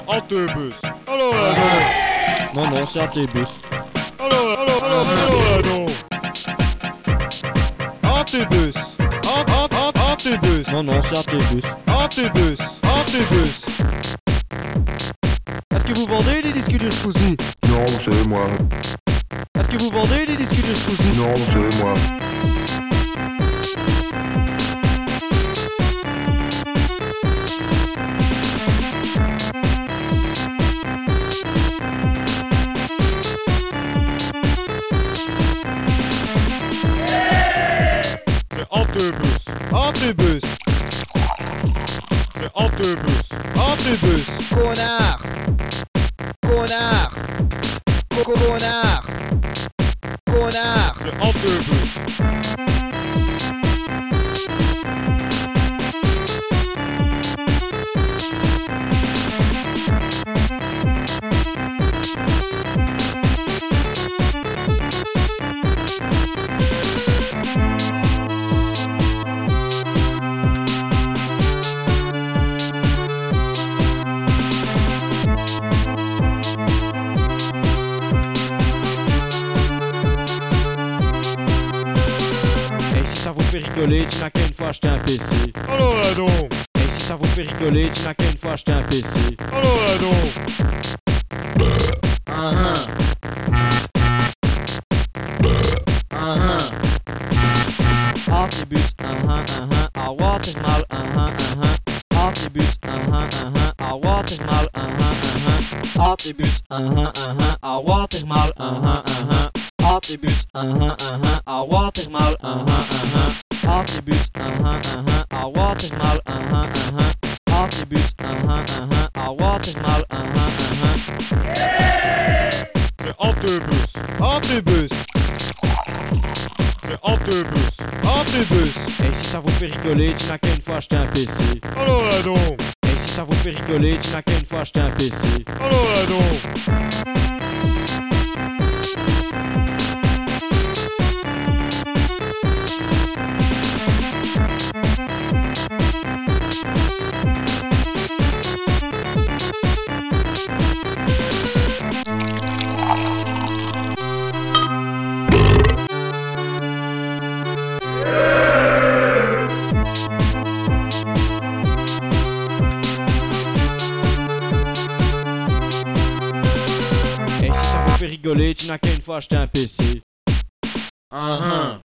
Antebus. Allô là non. Non, c'est Antebus. Allô là non. Antebus. Antebus. Non, c'est Antebus. Antebus. Est-ce que vous vendez des disques de Scusi? Non, c'est moi. Est-ce que vous vendez des disques de Scusi? Non, c'est moi. C'est Antebus. C'est Antebus. Connard! C'est Antebus. Et si ça vous fait rigoler, tu n'as qu'à une fois acheter un PC. Allô là non. Et si ça vous fait rigoler, tu n'as qu'à une fois acheter un PC. Allô là non. Antebus, a watermal, Antebus, a watermal, Antebus, a watermal, Antebus, a watermal, Antebus, a watermal, Antebus, a watermal, C'est Antebus. C'est Antebus. Et si ça vous fait rigoler, tu n'as qu'à une fois acheter un PC. Allô là non. Et si ça vous fait rigoler, tu n'as qu'à une fois acheter un PC. Allô là non. Et si ça vous fait rigoler, tu n'as qu'à une fois acheter un PC.